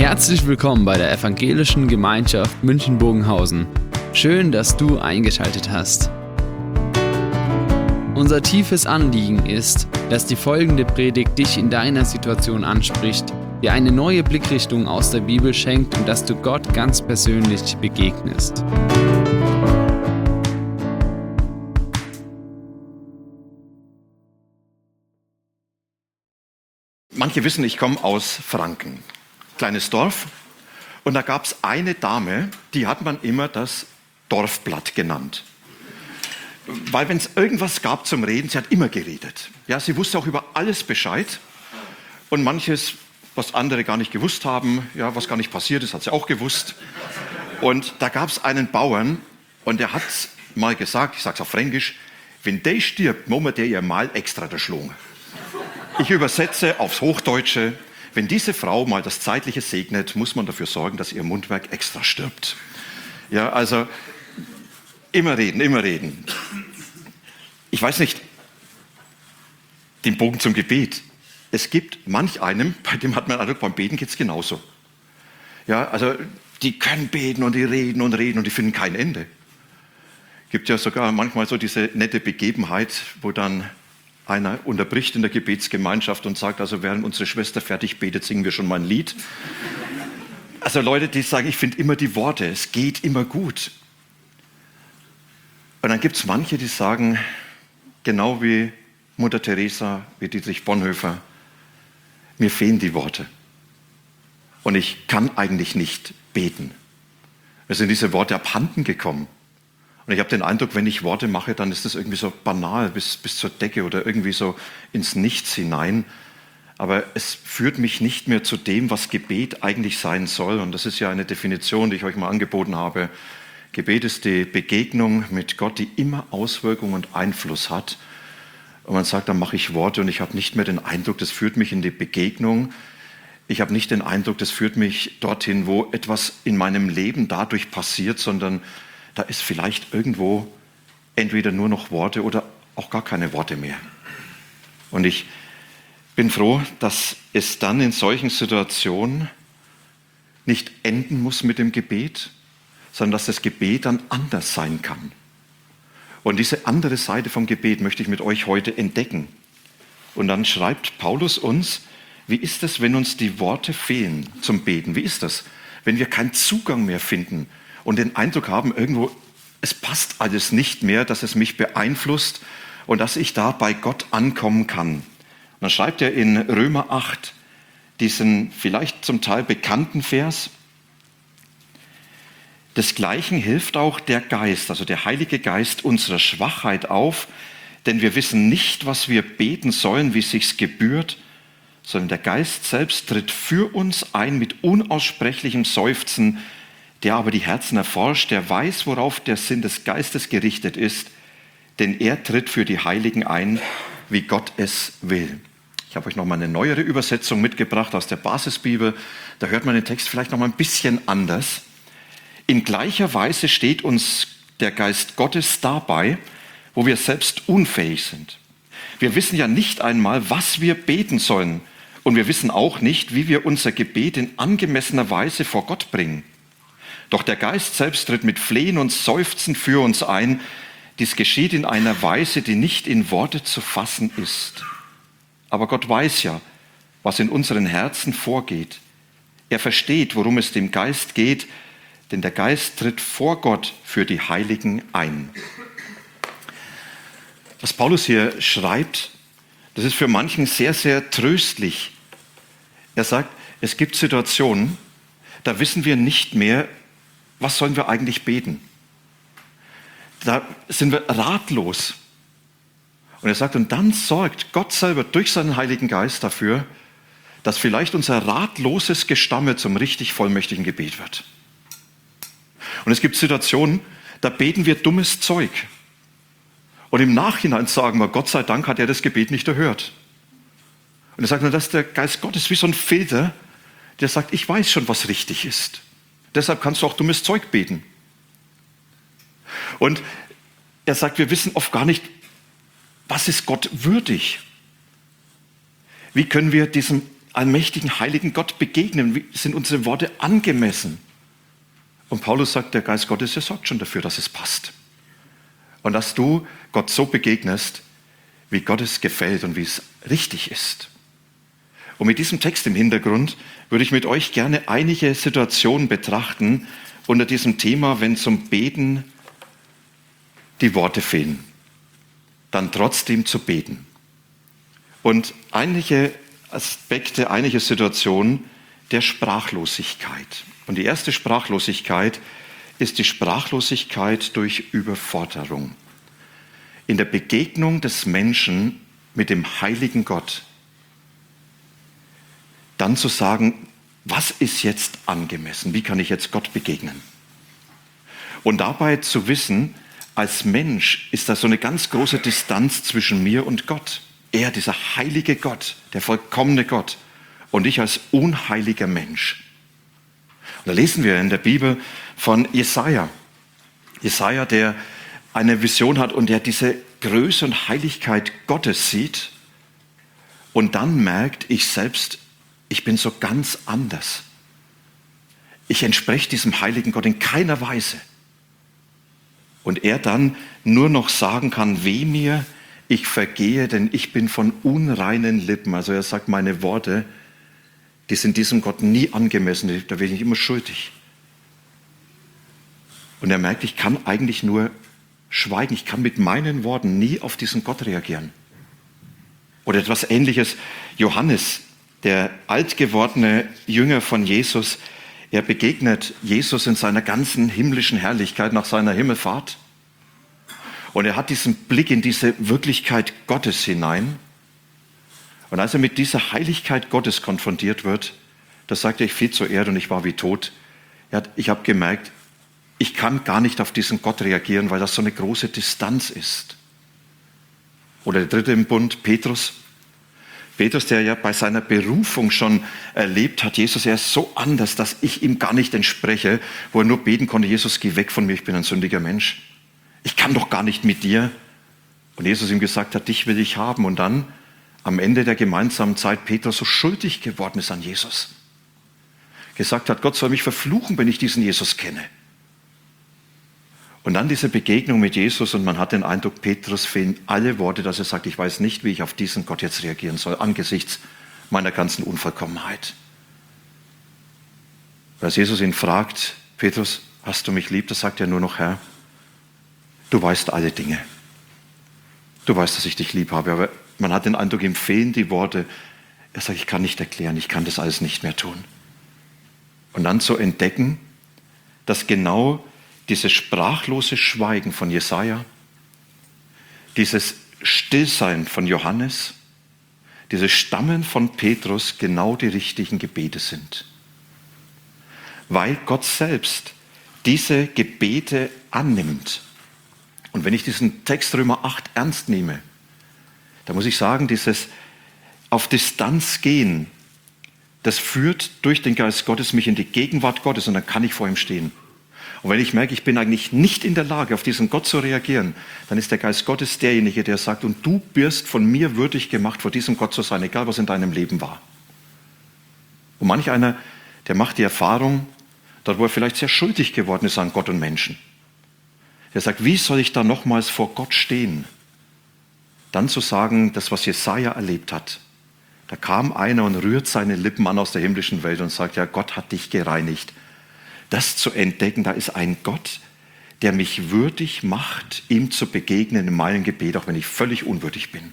Herzlich willkommen bei der Evangelischen Gemeinschaft München-Bogenhausen. Schön, dass du eingeschaltet hast. Unser tiefes Anliegen ist, dass die folgende Predigt dich in deiner Situation anspricht, dir eine neue Blickrichtung aus der Bibel schenkt und dass du Gott ganz persönlich begegnest. Manche wissen, ich komme aus Franken, kleines Dorf. Und da gab es eine Dame, die hat man immer das Dorfblatt genannt. Weil wenn es irgendwas gab zum Reden, sie hat immer geredet. Ja, sie wusste auch über alles Bescheid. Und manches, was andere gar nicht gewusst haben, ja, was gar nicht passiert ist, hat sie auch gewusst. Und da gab es einen Bauern und der hat mal gesagt, ich sage es auf Fränkisch, wenn der stirbt, muss man der ihr mal extra der Schlung. Ich übersetze aufs Hochdeutsche, wenn diese Frau mal das Zeitliche segnet, muss man dafür sorgen, dass ihr Mundwerk extra stirbt. Ja, also immer reden, immer reden. Ich weiß nicht, den Bogen zum Gebet. Es gibt manch einem, bei dem hat man Eindruck, beim Beten geht es genauso. Ja, also die können beten und die reden und reden und die finden kein Ende. Gibt ja sogar manchmal so diese nette Begebenheit, wo dann einer unterbricht in der Gebetsgemeinschaft und sagt, also während unsere Schwester fertig betet, singen wir schon mal ein Lied. Also Leute, die sagen, ich finde immer die Worte, es geht immer gut. Und dann gibt es manche, die sagen, genau wie Mutter Teresa, wie Dietrich Bonhoeffer, mir fehlen die Worte. Und ich kann eigentlich nicht beten. Mir sind diese Worte abhanden gekommen. Und ich habe den Eindruck, wenn ich Worte mache, dann ist das irgendwie so banal bis zur Decke oder irgendwie so ins Nichts hinein. Aber es führt mich nicht mehr zu dem, was Gebet eigentlich sein soll. Und das ist ja eine Definition, die ich euch mal angeboten habe. Gebet ist die Begegnung mit Gott, die immer Auswirkungen und Einfluss hat. Und man sagt, dann mache ich Worte und ich habe nicht mehr den Eindruck, das führt mich in die Begegnung. Ich habe nicht den Eindruck, das führt mich dorthin, wo etwas in meinem Leben dadurch passiert, sondern da ist vielleicht irgendwo entweder nur noch Worte oder auch gar keine Worte mehr. Und ich bin froh, dass es dann in solchen Situationen nicht enden muss mit dem Gebet, sondern dass das Gebet dann anders sein kann. Und diese andere Seite vom Gebet möchte ich mit euch heute entdecken. Und dann schreibt Paulus uns, wie ist es, wenn uns die Worte fehlen zum Beten? Wie ist das, wenn wir keinen Zugang mehr finden und den Eindruck haben, irgendwo, es passt alles nicht mehr, dass es mich beeinflusst und dass ich da bei Gott ankommen kann? Und dann schreibt er in Römer 8 diesen vielleicht zum Teil bekannten Vers. Desgleichen hilft auch der Geist, also der Heilige Geist, unserer Schwachheit auf, denn wir wissen nicht, was wir beten sollen, wie es sich gebührt, sondern der Geist selbst tritt für uns ein mit unaussprechlichem Seufzen, der aber die Herzen erforscht, der weiß, worauf der Sinn des Geistes gerichtet ist, denn er tritt für die Heiligen ein, wie Gott es will. Ich habe euch noch mal eine neuere Übersetzung mitgebracht aus der Basisbibel. Da hört man den Text vielleicht noch mal ein bisschen anders. In gleicher Weise steht uns der Geist Gottes dabei, wo wir selbst unfähig sind. Wir wissen ja nicht einmal, was wir beten sollen. Und wir wissen auch nicht, wie wir unser Gebet in angemessener Weise vor Gott bringen. Doch der Geist selbst tritt mit Flehen und Seufzen für uns ein. Dies geschieht in einer Weise, die nicht in Worte zu fassen ist. Aber Gott weiß ja, was in unseren Herzen vorgeht. Er versteht, worum es dem Geist geht, denn der Geist tritt vor Gott für die Heiligen ein. Was Paulus hier schreibt, das ist für manchen sehr, sehr tröstlich. Er sagt, es gibt Situationen, da wissen wir nicht mehr, was sollen wir eigentlich beten. Da sind wir ratlos. Und er sagt, und dann sorgt Gott selber durch seinen Heiligen Geist dafür, dass vielleicht unser ratloses Gestammel zum richtig vollmächtigen Gebet wird. Und es gibt Situationen, da beten wir dummes Zeug. Und im Nachhinein sagen wir, Gott sei Dank hat er das Gebet nicht erhört. Und er sagt, das ist der Geist Gottes wie so ein Filter, der sagt, ich weiß schon, was richtig ist. Deshalb kannst du auch dummes Zeug beten. Und er sagt, wir wissen oft gar nicht, was ist Gott würdig? Wie können wir diesem allmächtigen, heiligen Gott begegnen? Wie sind unsere Worte angemessen? Und Paulus sagt, der Geist Gottes, der sorgt schon dafür, dass es passt. Und dass du Gott so begegnest, wie Gott es gefällt und wie es richtig ist. Und mit diesem Text im Hintergrund würde ich mit euch gerne einige Situationen betrachten unter diesem Thema, wenn zum Beten die Worte fehlen, dann trotzdem zu beten. Und einige Aspekte, einige Situationen der Sprachlosigkeit. Und die erste Sprachlosigkeit ist die Sprachlosigkeit durch Überforderung. In der Begegnung des Menschen mit dem heiligen Gott, dann zu sagen, was ist jetzt angemessen? Wie kann ich jetzt Gott begegnen? Und dabei zu wissen, als Mensch ist da so eine ganz große Distanz zwischen mir und Gott. Er, dieser heilige Gott, der vollkommene Gott, und ich als unheiliger Mensch. Und da lesen wir in der Bibel von Jesaja. Jesaja, der eine Vision hat und der diese Größe und Heiligkeit Gottes sieht und dann merkt, ich selbst, ich bin so ganz anders. Ich entspreche diesem heiligen Gott in keiner Weise. Und er dann nur noch sagen kann, weh mir, ich vergehe, denn ich bin von unreinen Lippen. Also er sagt, meine Worte, die sind diesem Gott nie angemessen, da bin ich immer schuldig. Und er merkt, ich kann eigentlich nur schweigen, ich kann mit meinen Worten nie auf diesen Gott reagieren. Oder etwas Ähnliches, Johannes, der alt gewordene Jünger von Jesus, er begegnet Jesus in seiner ganzen himmlischen Herrlichkeit nach seiner Himmelfahrt. Und er hat diesen Blick in diese Wirklichkeit Gottes hinein. Und als er mit dieser Heiligkeit Gottes konfrontiert wird, da sagt er, ich fiel zur Erde und ich war wie tot. Ich habe gemerkt, ich kann gar nicht auf diesen Gott reagieren, weil das so eine große Distanz ist. Oder der dritte im Bund, Petrus. Petrus, der ja bei seiner Berufung schon erlebt hat, Jesus, er ist so anders, dass ich ihm gar nicht entspreche, wo er nur beten konnte, Jesus, geh weg von mir, ich bin ein sündiger Mensch. Ich kann doch gar nicht mit dir. Und Jesus ihm gesagt hat, dich will ich haben. Und dann am Ende der gemeinsamen Zeit Petrus so schuldig geworden ist an Jesus. Gesagt hat, Gott soll mich verfluchen, wenn ich diesen Jesus kenne. Und dann diese Begegnung mit Jesus und man hat den Eindruck, Petrus fehlen alle Worte, dass er sagt, ich weiß nicht, wie ich auf diesen Gott jetzt reagieren soll, angesichts meiner ganzen Unvollkommenheit. Als Jesus ihn fragt, Petrus, hast du mich lieb? Da sagt er nur noch, Herr, du weißt alle Dinge. Du weißt, dass ich dich lieb habe, aber man hat den Eindruck, ihm fehlen die Worte. Er sagt, ich kann nicht erklären, ich kann das alles nicht mehr tun. Und dann zu entdecken, dass genau dieses sprachlose Schweigen von Jesaja, dieses Stillsein von Johannes, dieses Stammen von Petrus genau die richtigen Gebete sind. Weil Gott selbst diese Gebete annimmt. Und wenn ich diesen Text Römer 8 ernst nehme, da muss ich sagen, dieses auf Distanz gehen, das führt durch den Geist Gottes mich in die Gegenwart Gottes und dann kann ich vor ihm stehen. Und wenn ich merke, ich bin eigentlich nicht in der Lage, auf diesen Gott zu reagieren, dann ist der Geist Gottes derjenige, der sagt, und du wirst von mir würdig gemacht, vor diesem Gott zu sein, egal was in deinem Leben war. Und manch einer, der macht die Erfahrung, dort wo er vielleicht sehr schuldig geworden ist an Gott und Menschen. Der sagt, wie soll ich da nochmals vor Gott stehen? Dann zu sagen, das, was Jesaja erlebt hat. Da kam einer und rührt seine Lippen an aus der himmlischen Welt und sagt, ja, Gott hat dich gereinigt. Das zu entdecken, da ist ein Gott, der mich würdig macht, ihm zu begegnen in meinem Gebet, auch wenn ich völlig unwürdig bin.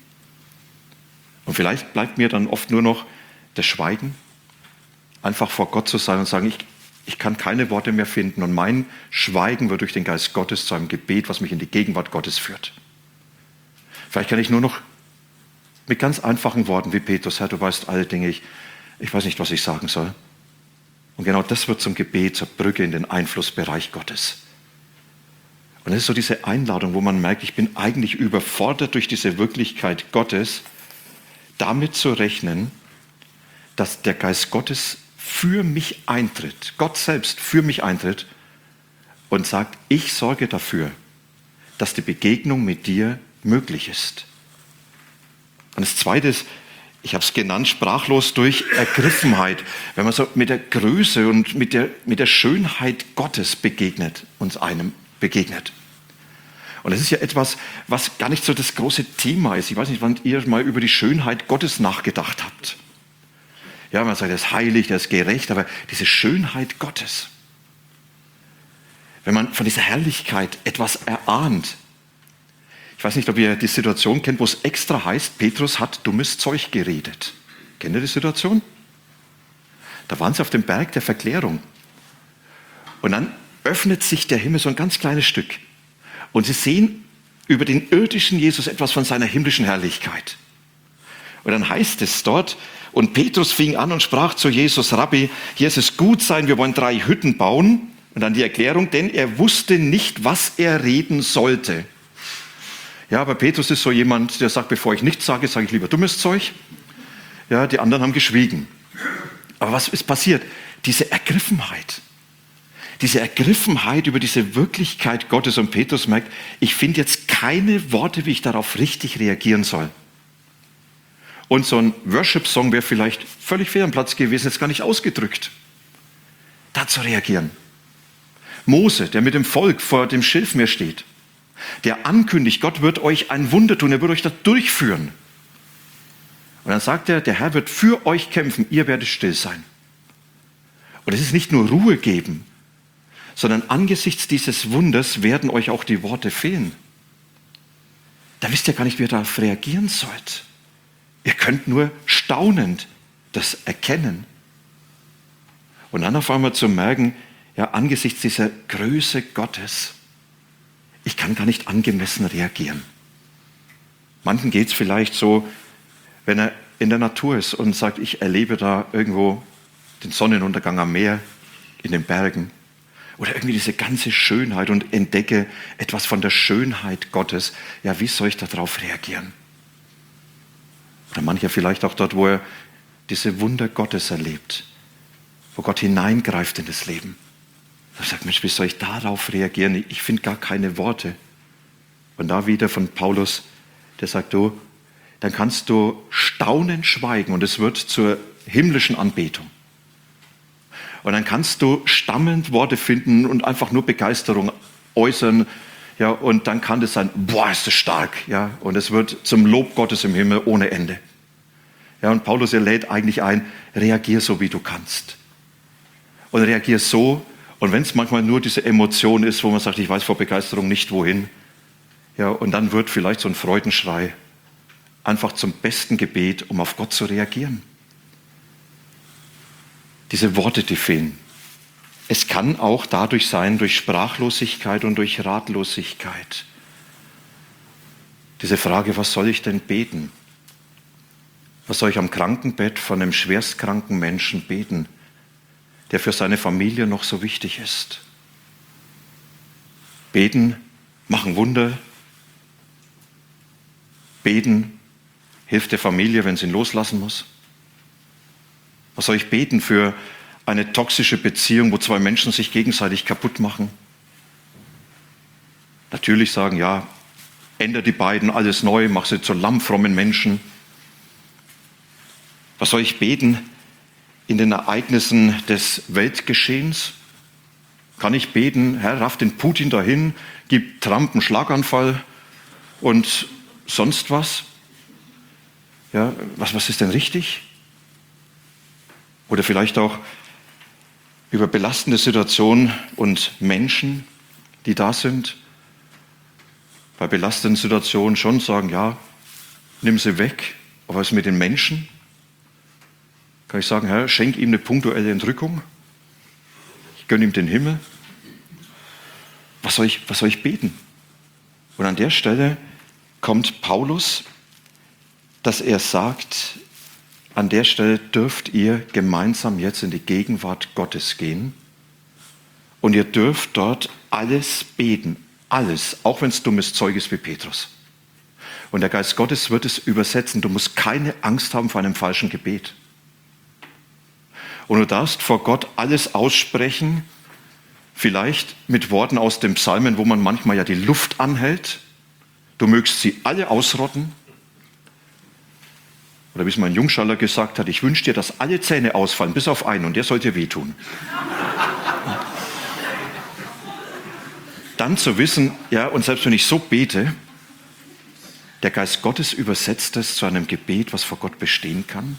Und vielleicht bleibt mir dann oft nur noch das Schweigen, einfach vor Gott zu sein und sagen, ich kann keine Worte mehr finden und mein Schweigen wird durch den Geist Gottes zu einem Gebet, was mich in die Gegenwart Gottes führt. Vielleicht kann ich nur noch mit ganz einfachen Worten wie Petrus, Herr, du weißt alle Dinge, ich weiß nicht, was ich sagen soll. Und genau das wird zum Gebet, zur Brücke in den Einflussbereich Gottes. Und das ist so diese Einladung, wo man merkt, ich bin eigentlich überfordert durch diese Wirklichkeit Gottes, damit zu rechnen, dass der Geist Gottes für mich eintritt, Gott selbst für mich eintritt und sagt, ich sorge dafür, dass die Begegnung mit dir möglich ist. Und das Zweite ist, ich habe es genannt, sprachlos durch Ergriffenheit, wenn man so mit der Größe und mit der Schönheit Gottes uns einem begegnet. Und das ist ja etwas, was gar nicht so das große Thema ist. Ich weiß nicht, wann ihr mal über die Schönheit Gottes nachgedacht habt. Ja, man sagt, er ist heilig, er ist gerecht, aber diese Schönheit Gottes, wenn man von dieser Herrlichkeit etwas erahnt. Ich weiß nicht, ob ihr die Situation kennt, wo es extra heißt, Petrus hat dummes Zeug geredet. Kennt ihr die Situation? Da waren sie auf dem Berg der Verklärung. Und dann öffnet sich der Himmel so ein ganz kleines Stück. Und sie sehen über den irdischen Jesus etwas von seiner himmlischen Herrlichkeit. Und dann heißt es dort, und Petrus fing an und sprach zu Jesus, Rabbi, hier ist es gut sein, wir wollen 3 Hütten bauen. Und dann die Erklärung, denn er wusste nicht, was er reden sollte. Ja, aber Petrus ist so jemand, der sagt, bevor ich nichts sage, sage ich lieber dummes Zeug. Ja, die anderen haben geschwiegen. Aber was ist passiert? Diese Ergriffenheit über diese Wirklichkeit Gottes, und Petrus merkt, ich finde jetzt keine Worte, wie ich darauf richtig reagieren soll. Und so ein Worship-Song wäre vielleicht völlig fehl am Platz gewesen, jetzt gar nicht ausgedrückt. Da zu reagieren. Mose, der mit dem Volk vor dem Schilfmeer steht, der ankündigt, Gott wird euch ein Wunder tun, er wird euch da durchführen. Und dann sagt er, der Herr wird für euch kämpfen, ihr werdet still sein. Und es ist nicht nur Ruhe geben, sondern angesichts dieses Wunders werden euch auch die Worte fehlen. Da wisst ihr gar nicht, wie ihr darauf reagieren sollt. Ihr könnt nur staunend das erkennen. Und dann auf einmal zu merken, ja, angesichts dieser Größe Gottes, ich kann gar nicht angemessen reagieren. Manchen geht es vielleicht so, wenn er in der Natur ist und sagt, ich erlebe da irgendwo den Sonnenuntergang am Meer, in den Bergen, oder irgendwie diese ganze Schönheit und entdecke etwas von der Schönheit Gottes. Ja, wie soll ich darauf reagieren? Oder mancher vielleicht auch dort, wo er diese Wunder Gottes erlebt, wo Gott hineingreift in das Leben. Er sagt, Mensch, wie soll ich darauf reagieren? Ich finde gar keine Worte. Und da wieder von Paulus, der sagt, du, dann kannst du staunend schweigen und es wird zur himmlischen Anbetung. Und dann kannst du stammelnd Worte finden und einfach nur Begeisterung äußern. Ja, und dann kann das sein, boah, ist das stark. Ja, und es wird zum Lob Gottes im Himmel ohne Ende. Ja, und Paulus, er lädt eigentlich ein, reagier so, wie du kannst. Und reagier so, und wenn es manchmal nur diese Emotion ist, wo man sagt, ich weiß vor Begeisterung nicht wohin, ja, und dann wird vielleicht so ein Freudenschrei einfach zum besten Gebet, um auf Gott zu reagieren. Diese Worte, die fehlen. Es kann auch dadurch sein, durch Sprachlosigkeit und durch Ratlosigkeit. Diese Frage, was soll ich denn beten? Was soll ich am Krankenbett von einem schwerstkranken Menschen beten, der für seine Familie noch so wichtig ist? Beten, machen Wunder. Beten hilft der Familie, wenn sie ihn loslassen muss. Was soll ich beten für eine toxische Beziehung, wo 2 Menschen sich gegenseitig kaputt machen? Natürlich sagen, ja, ändere die beiden, alles neu, mach sie zu lammfrommen Menschen. Was soll ich beten in den Ereignissen des Weltgeschehens? Kann ich beten, Herr, raff den Putin dahin, gib Trump einen Schlaganfall und sonst was? Ja, was ist denn richtig? Oder vielleicht auch über belastende Situationen und Menschen, die da sind. Bei belastenden Situationen schon sagen, ja, nimm sie weg. Aber was ist mit den Menschen? Kann ich sagen, Herr, schenk ihm eine punktuelle Entrückung. Ich gönne ihm den Himmel. Was soll ich beten? Und an der Stelle kommt Paulus, dass er sagt, an der Stelle dürft ihr gemeinsam jetzt in die Gegenwart Gottes gehen und ihr dürft dort alles beten, alles, auch wenn es dummes Zeug ist wie Petrus. Und der Geist Gottes wird es übersetzen. Du musst keine Angst haben vor einem falschen Gebet. Und du darfst vor Gott alles aussprechen, vielleicht mit Worten aus den Psalmen, wo man manchmal ja die Luft anhält. Du mögst sie alle ausrotten. Oder wie es mein Jungschaller gesagt hat, ich wünsche dir, dass alle Zähne ausfallen, bis auf einen, und der soll dir wehtun. Dann zu wissen, ja, und selbst wenn ich so bete, der Geist Gottes übersetzt es zu einem Gebet, was vor Gott bestehen kann.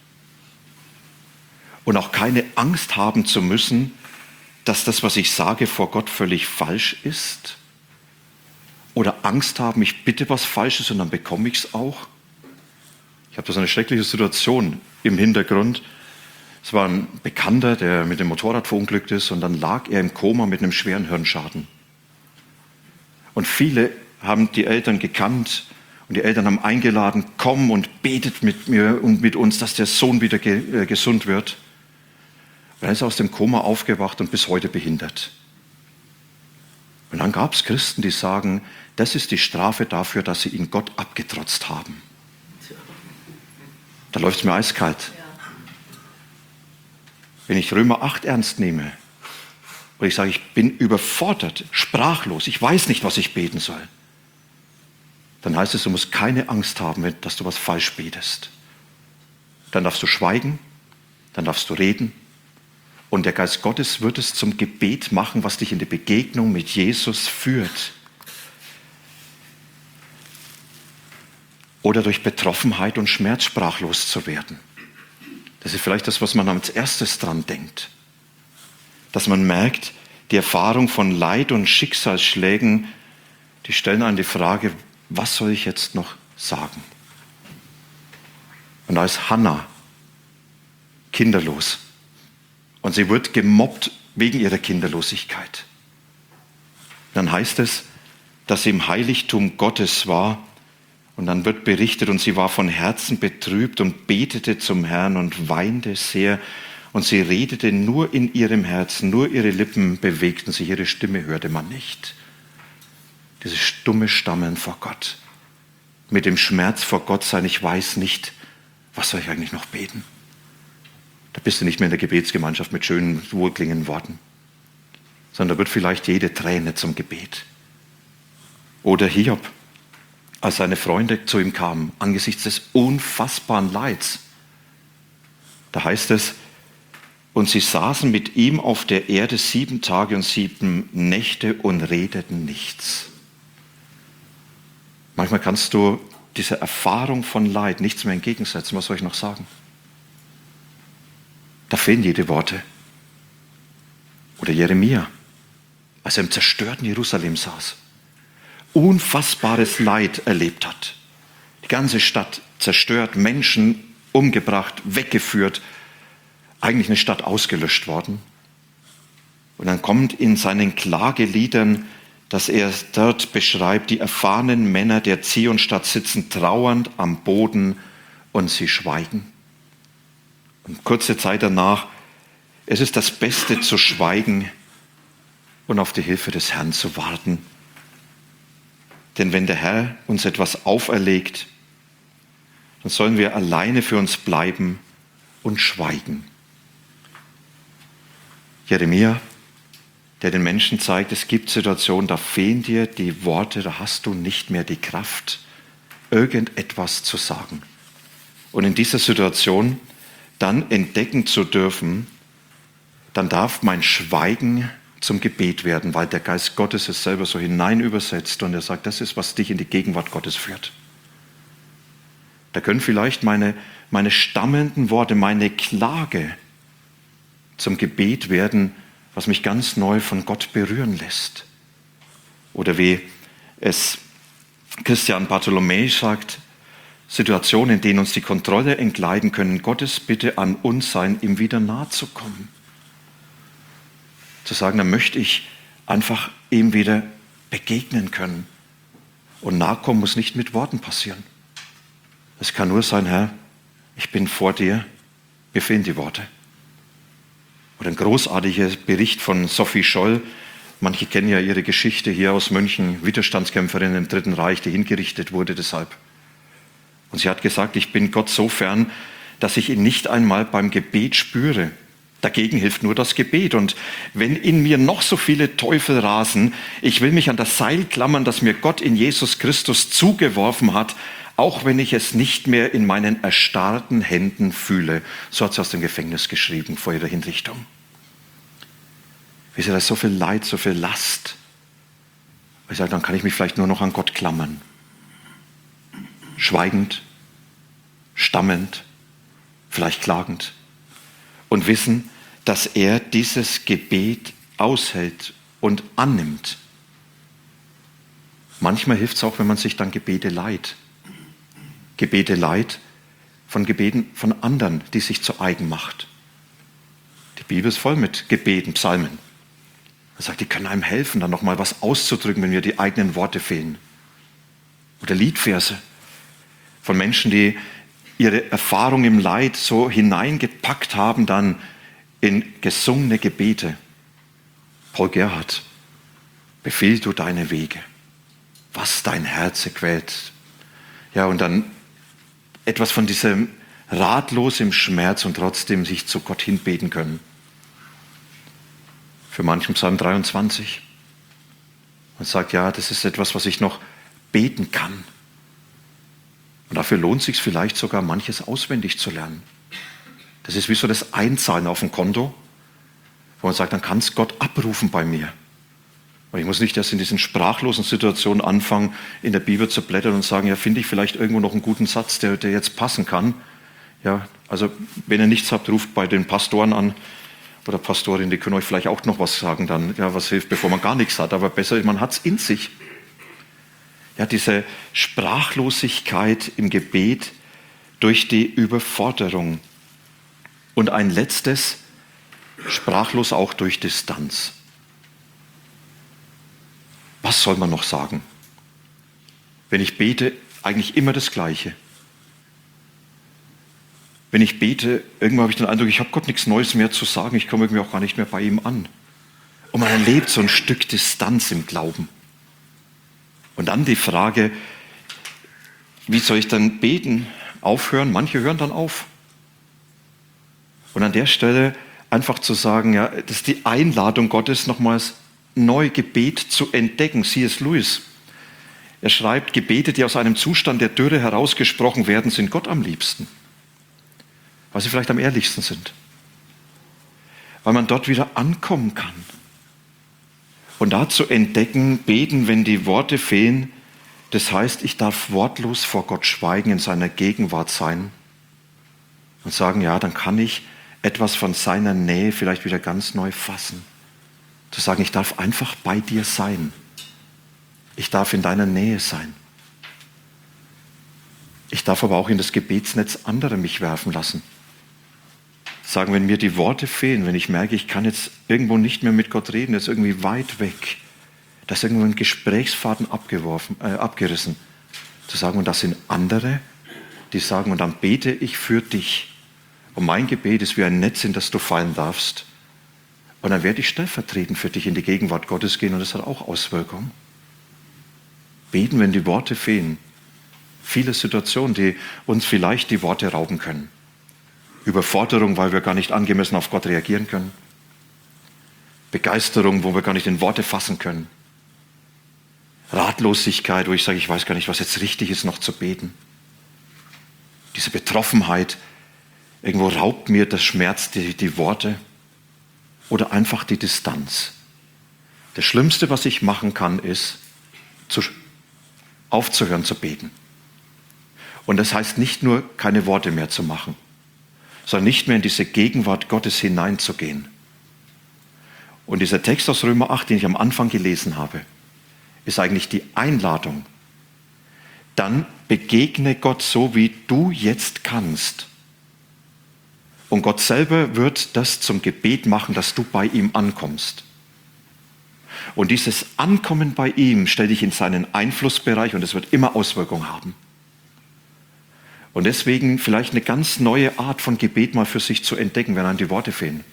Und auch keine Angst haben zu müssen, dass das, was ich sage, vor Gott völlig falsch ist. Oder Angst haben, ich bitte was Falsches und dann bekomme ich es auch. Ich habe da so eine schreckliche Situation im Hintergrund. Es war ein Bekannter, der mit dem Motorrad verunglückt ist, und dann lag er im Koma mit einem schweren Hirnschaden. Und viele haben die Eltern gekannt und die Eltern haben eingeladen, komm und betet mit mir und mit uns, dass der Sohn wieder gesund wird. Und er ist aus dem Koma aufgewacht und bis heute behindert. Und dann gab es Christen, die sagen, das ist die Strafe dafür, dass sie ihn Gott abgetrotzt haben. Da läuft es mir eiskalt. Wenn ich Römer 8 ernst nehme und ich sage, ich bin überfordert, sprachlos, ich weiß nicht, was ich beten soll, dann heißt es, du musst keine Angst haben, dass du was falsch betest. Dann darfst du schweigen, dann darfst du reden, und der Geist Gottes wird es zum Gebet machen, was dich in die Begegnung mit Jesus führt. Oder durch Betroffenheit und Schmerz sprachlos zu werden. Das ist vielleicht das, was man als erstes dran denkt. Dass man merkt, die Erfahrung von Leid und Schicksalsschlägen, die stellen einen die Frage, was soll ich jetzt noch sagen? Und da ist Hannah kinderlos. Und sie wird gemobbt wegen ihrer Kinderlosigkeit. Dann heißt es, dass sie im Heiligtum Gottes war. Und dann wird berichtet, und sie war von Herzen betrübt und betete zum Herrn und weinte sehr. Und sie redete nur in ihrem Herzen, nur ihre Lippen bewegten sich, ihre Stimme hörte man nicht. Dieses stumme Stammeln vor Gott. Mit dem Schmerz vor Gott sein, ich weiß nicht, was soll ich eigentlich noch beten? Da bist du nicht mehr in der Gebetsgemeinschaft mit schönen, wohlklingenden Worten, sondern da wird vielleicht jede Träne zum Gebet. Oder Hiob, als seine Freunde zu ihm kamen, angesichts des unfassbaren Leids. Da heißt es, und sie saßen mit ihm auf der Erde 7 Tage und 7 Nächte und redeten nichts. Manchmal kannst du dieser Erfahrung von Leid nichts mehr entgegensetzen. Was soll ich noch sagen? Da fehlen jede Worte. Oder Jeremia, als er im zerstörten Jerusalem saß, unfassbares Leid erlebt hat. Die ganze Stadt zerstört, Menschen umgebracht, weggeführt, eigentlich eine Stadt ausgelöscht worden. Und dann kommt in seinen Klageliedern, dass er dort beschreibt, die erfahrenen Männer der Zionstadt sitzen trauernd am Boden und sie schweigen. Und kurze Zeit danach, es ist das Beste zu schweigen und auf die Hilfe des Herrn zu warten. Denn wenn der Herr uns etwas auferlegt, dann sollen wir alleine für uns bleiben und schweigen. Jeremia, der den Menschen zeigt, es gibt Situationen, da fehlen dir die Worte, da hast du nicht mehr die Kraft, irgendetwas zu sagen. Und in dieser Situation dann entdecken zu dürfen, dann darf mein Schweigen zum Gebet werden, weil der Geist Gottes es selber so hinein übersetzt und er sagt, das ist, was dich in die Gegenwart Gottes führt. Da können vielleicht meine stammelnden Worte, meine Klage zum Gebet werden, was mich ganz neu von Gott berühren lässt. Oder wie es Christian Bartholomäus sagt, Situationen, in denen uns die Kontrolle entgleiten können, Gottes Bitte an uns sein, ihm wieder nahe zu kommen. Zu sagen, dann möchte ich einfach ihm wieder begegnen können. Und nahe kommen muss nicht mit Worten passieren. Es kann nur sein, Herr, ich bin vor dir, mir fehlen die Worte. Oder ein großartiger Bericht von Sophie Scholl. Manche kennen ja ihre Geschichte hier aus München, Widerstandskämpferin im Dritten Reich, die hingerichtet wurde deshalb. Und sie hat gesagt, ich bin Gott so fern, dass ich ihn nicht einmal beim Gebet spüre. Dagegen hilft nur das Gebet. Und wenn in mir noch so viele Teufel rasen, ich will mich an das Seil klammern, das mir Gott in Jesus Christus zugeworfen hat, auch wenn ich es nicht mehr in meinen erstarrten Händen fühle. So hat sie aus dem Gefängnis geschrieben vor ihrer Hinrichtung. Wisst ihr, da ist so viel Leid, so viel Last. Ich sage, dann kann ich mich vielleicht nur noch an Gott klammern. Schweigend, stammelnd, vielleicht klagend. Und wissen, dass er dieses Gebet aushält und annimmt. Manchmal hilft es auch, wenn man sich dann Gebete leiht. Gebete leiht von Gebeten von anderen, die sich zu eigen macht. Die Bibel ist voll mit Gebeten, Psalmen. Man sagt, die können einem helfen, dann nochmal was auszudrücken, wenn mir die eigenen Worte fehlen. Oder Liedverse von Menschen, die ihre Erfahrung im Leid so hineingepackt haben, dann in gesungene Gebete. Paul Gerhardt, befiehl du deine Wege, was dein Herz quält. Ja, und dann etwas von diesem ratlosem Schmerz und trotzdem sich zu Gott hinbeten können. Für manchen Psalm 23. Man sagt, ja, das ist etwas, was ich noch beten kann. Und dafür lohnt es sich vielleicht sogar, manches auswendig zu lernen. Das ist wie so das Einzahlen auf ein Konto, wo man sagt, dann kann es Gott abrufen bei mir. Und ich muss nicht erst in diesen sprachlosen Situationen anfangen, in der Bibel zu blättern und sagen, ja, finde ich vielleicht irgendwo noch einen guten Satz, der jetzt passen kann. Ja, also wenn ihr nichts habt, ruft bei den Pastoren an oder Pastorin, die können euch vielleicht auch noch was sagen, dann, ja, was hilft, bevor man gar nichts hat. Aber besser, man hat es in sich. Ja, diese Sprachlosigkeit im Gebet durch die Überforderung. Und ein letztes, sprachlos auch durch Distanz. Was soll man noch sagen? Wenn ich bete, eigentlich immer das Gleiche. Wenn ich bete, irgendwann habe ich den Eindruck, ich habe Gott nichts Neues mehr zu sagen, ich komme irgendwie auch gar nicht mehr bei ihm an. Und man erlebt so ein Stück Distanz im Glauben. Und dann die Frage, wie soll ich dann beten? Aufhören? Manche hören dann auf. Und an der Stelle einfach zu sagen, ja, das ist die Einladung Gottes, nochmals neu Gebet zu entdecken. C.S. Lewis, er schreibt, Gebete, die aus einem Zustand der Dürre herausgesprochen werden, sind Gott am liebsten. Weil sie vielleicht am ehrlichsten sind. Weil man dort wieder ankommen kann. Und da zu entdecken, beten, wenn die Worte fehlen, das heißt, ich darf wortlos vor Gott schweigen, in seiner Gegenwart sein und sagen, ja, dann kann ich etwas von seiner Nähe vielleicht wieder ganz neu fassen. Zu sagen, ich darf einfach bei dir sein. Ich darf in deiner Nähe sein. Ich darf aber auch in das Gebetsnetz anderer mich werfen lassen. Sagen, wenn mir die Worte fehlen, wenn ich merke, ich kann jetzt irgendwo nicht mehr mit Gott reden, ist irgendwie weit weg, da ist irgendwo ein Gesprächsfaden abgerissen. Zu sagen, und das sind andere, die sagen, und dann bete ich für dich. Und mein Gebet ist wie ein Netz, in das du fallen darfst. Und dann werde ich stellvertretend für dich in die Gegenwart Gottes gehen und das hat auch Auswirkungen. Beten, wenn die Worte fehlen. Viele Situationen, die uns vielleicht die Worte rauben können. Überforderung, weil wir gar nicht angemessen auf Gott reagieren können. Begeisterung, wo wir gar nicht in Worte fassen können. Ratlosigkeit, wo ich sage, ich weiß gar nicht, was jetzt richtig ist, noch zu beten. Diese Betroffenheit, irgendwo raubt mir das Schmerz die Worte oder einfach die Distanz. Das Schlimmste, was ich machen kann, ist, aufzuhören zu beten. Und das heißt nicht nur, keine Worte mehr zu machen, sondern nicht mehr in diese Gegenwart Gottes hineinzugehen. Und dieser Text aus Römer 8, den ich am Anfang gelesen habe, ist eigentlich die Einladung. Dann begegne Gott so, wie du jetzt kannst. Und Gott selber wird das zum Gebet machen, dass du bei ihm ankommst. Und dieses Ankommen bei ihm stellt dich in seinen Einflussbereich und es wird immer Auswirkungen haben. Und deswegen vielleicht eine ganz neue Art von Gebet mal für sich zu entdecken, wenn einem die Worte fehlen.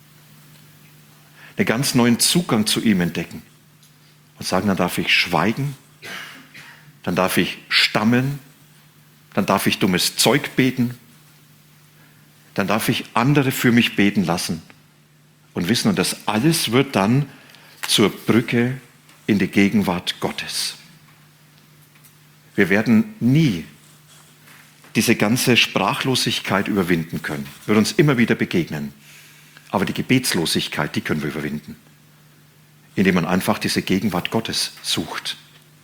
Einen ganz neuen Zugang zu ihm entdecken. Und sagen, dann darf ich schweigen, dann darf ich stammeln, dann darf ich dummes Zeug beten, dann darf ich andere für mich beten lassen und wissen, und das alles wird dann zur Brücke in die Gegenwart Gottes. Wir werden nie diese ganze Sprachlosigkeit überwinden können. Wird uns immer wieder begegnen. Aber die Gebetslosigkeit, die können wir überwinden, indem man einfach diese Gegenwart Gottes sucht.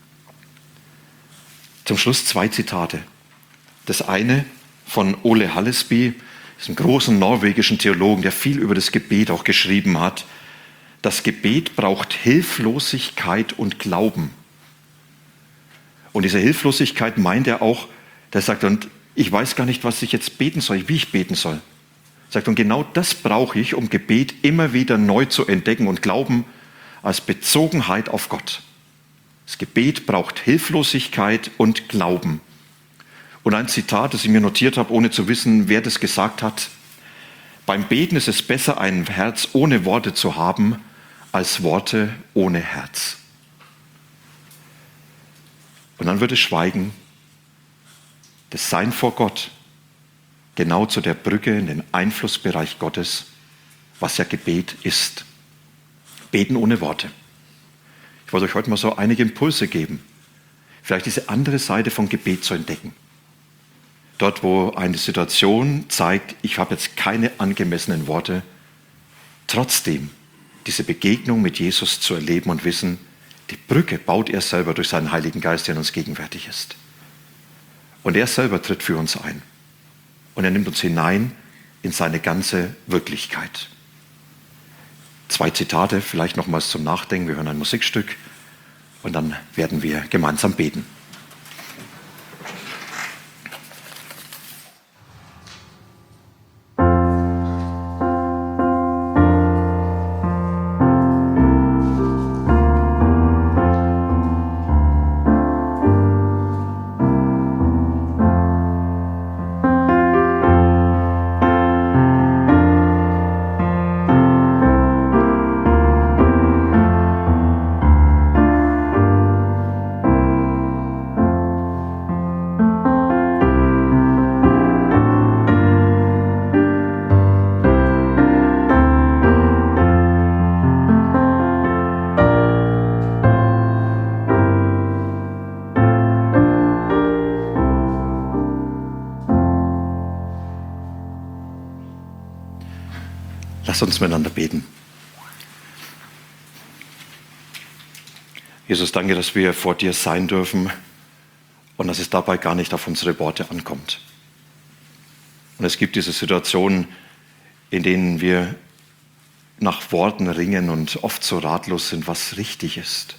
Zum Schluss 2 Zitate. Das eine von Ole Hallesby, das ist ein großer norwegischen Theologen, der viel über das Gebet auch geschrieben hat. Das Gebet braucht Hilflosigkeit und Glauben. Und diese Hilflosigkeit meint er auch, der sagt, und ich weiß gar nicht, was ich jetzt beten soll, wie ich beten soll. Er sagt, und genau das brauche ich, um Gebet immer wieder neu zu entdecken und Glauben als Bezogenheit auf Gott. Das Gebet braucht Hilflosigkeit und Glauben. Und ein Zitat, das ich mir notiert habe, ohne zu wissen, wer das gesagt hat. Beim Beten ist es besser, ein Herz ohne Worte zu haben, als Worte ohne Herz. Und dann wird das Schweigen, das Sein vor Gott, genau zu der Brücke in den Einflussbereich Gottes, was ja Gebet ist. Beten ohne Worte. Ich wollte euch heute mal so einige Impulse geben, vielleicht diese andere Seite von Gebet zu entdecken. Dort, wo eine Situation zeigt, ich habe jetzt keine angemessenen Worte, trotzdem diese Begegnung mit Jesus zu erleben und wissen, die Brücke baut er selber durch seinen Heiligen Geist, der in uns gegenwärtig ist. Und er selber tritt für uns ein. Und er nimmt uns hinein in seine ganze Wirklichkeit. 2 Zitate, vielleicht nochmals zum Nachdenken. Wir hören ein Musikstück und dann werden wir gemeinsam beten. Lass uns miteinander beten. Jesus, danke, dass wir vor dir sein dürfen und dass es dabei gar nicht auf unsere Worte ankommt. Und es gibt diese Situationen, in denen wir nach Worten ringen und oft so ratlos sind, was richtig ist.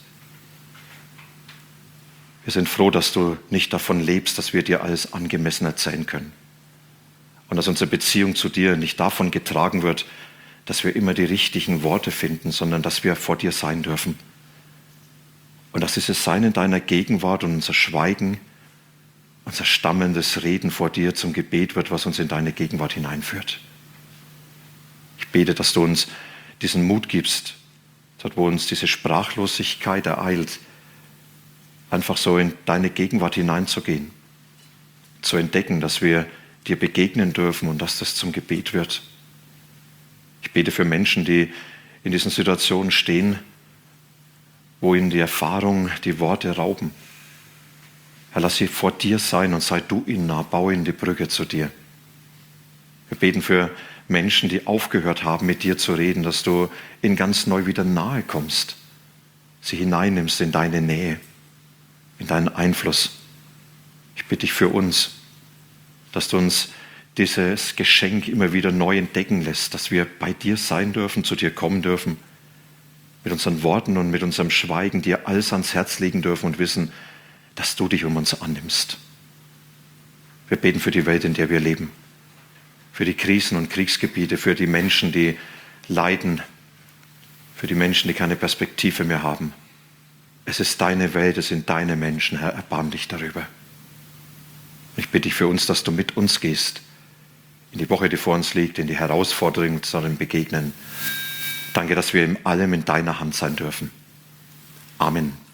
Wir sind froh, dass du nicht davon lebst, dass wir dir alles angemessen erzählen können. Und dass unsere Beziehung zu dir nicht davon getragen wird, dass wir immer die richtigen Worte finden, sondern dass wir vor dir sein dürfen. Und dass dieses Sein in deiner Gegenwart und unser Schweigen, unser stammendes Reden vor dir zum Gebet wird, was uns in deine Gegenwart hineinführt. Ich bete, dass du uns diesen Mut gibst, dort wo uns diese Sprachlosigkeit ereilt, einfach so in deine Gegenwart hineinzugehen, zu entdecken, dass wir dir begegnen dürfen und dass das zum Gebet wird. Ich bete für Menschen, die in diesen Situationen stehen, wo ihnen die Erfahrung, die Worte rauben. Herr, lass sie vor dir sein und sei du ihnen nah, baue ihnen die Brücke zu dir. Wir beten für Menschen, die aufgehört haben, mit dir zu reden, dass du ihnen ganz neu wieder nahe kommst, sie hineinnimmst in deine Nähe, in deinen Einfluss. Ich bitte dich für uns, dass du uns dieses Geschenk immer wieder neu entdecken lässt, dass wir bei dir sein dürfen, zu dir kommen dürfen, mit unseren Worten und mit unserem Schweigen dir alles ans Herz legen dürfen und wissen, dass du dich um uns annimmst. Wir beten für die Welt, in der wir leben, für die Krisen und Kriegsgebiete, für die Menschen, die leiden, für die Menschen, die keine Perspektive mehr haben. Es ist deine Welt, es sind deine Menschen, Herr, erbarm dich darüber. Ich bitte dich für uns, dass du mit uns gehst, in die Woche, die vor uns liegt, in die Herausforderungen, die uns darin begegnen. Danke, dass wir in allem in deiner Hand sein dürfen. Amen.